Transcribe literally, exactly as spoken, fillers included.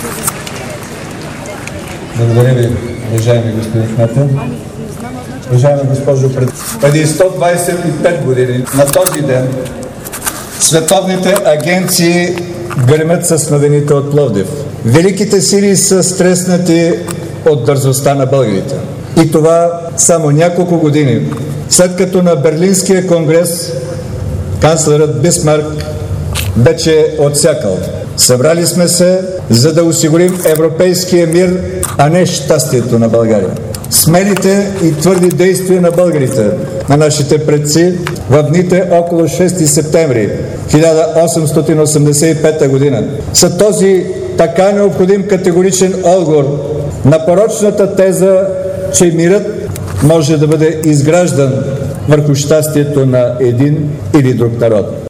Благодаря ви, уважаеми господин Кмета. Уважаема госпожо председател, преди сто двадесет и пет години на този ден световните агенции гремят с новините от Пловдив. Великите сили са стреснати от дързостта на българите. И това само няколко години след като на Берлинския конгрес канцлерът Бисмарк вече отсякал: събрали сме се, за да осигурим европейския мир, а не щастието на България. Смелите и твърди действия на българите, на нашите предци в дните около шести септември хиляда осемстотин осемдесет и пета година са този така необходим категоричен отговор на порочната теза, че мирът може да бъде изграждан върху щастието на един или друг народ.